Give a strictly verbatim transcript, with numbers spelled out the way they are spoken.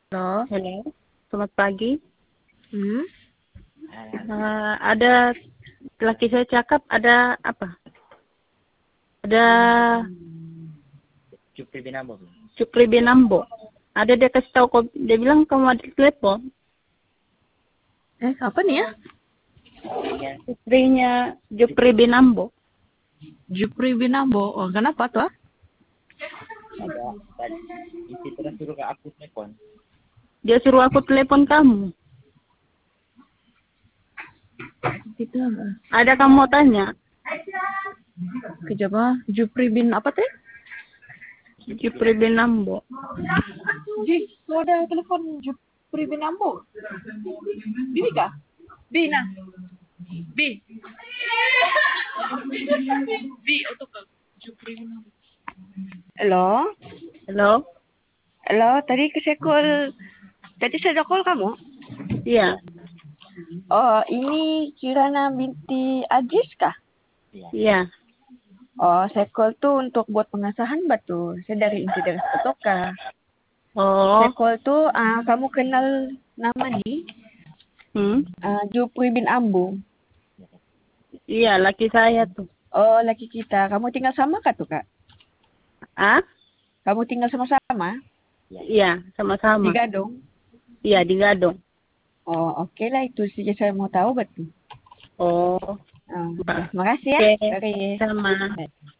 Halo. Halo, selamat pagi. Hmm? Uh, ada laki saya cakap ada apa? Ada Cupri Binambo. Cupri Binambo. Ada dia kasih tahu kau, dia bilang kamu ada telepon. Eh, apa nih ya? Istrinya Jupri Binambo. Jupri Binambo. Oh, kenapa tuh? Ada tadi isi terus suruh ke aku telepon. Dia suruh aku telepon kamu. Itu apa? Ada kamu mau tanya? Kejap ah. Jupri bin apa teh? Jupri Binambo. Ji, kau ada telepon Jupri Binambo? Bibi kah? Bina. Bi. Bi, atau kah? Jupri Binambo. Halo? Halo? Halo, tadi ke sekol. Tadi saya call kamu? Iya. Oh, ini Kirana binti Ajis kah? Iya. Oh, sekol tuh untuk buat pengasahan batu. Saya dari Inti Teras Kotoka. Oh. Sekol tuh uh, kamu kenal nama nih? Hmm? Uh, Jupri bin Ambu. Iya, laki saya tuh. Oh, laki kita. Kamu tinggal sama kah tuh, Kak? Ah? Kamu tinggal sama-sama? Iya, sama-sama. Di Gadong? Iya, di Gadong. Oh, oke okay lah. Itu sih saya mau tahu batu. Oh. Uh, terima kasih ya. Oke, Dari... sama.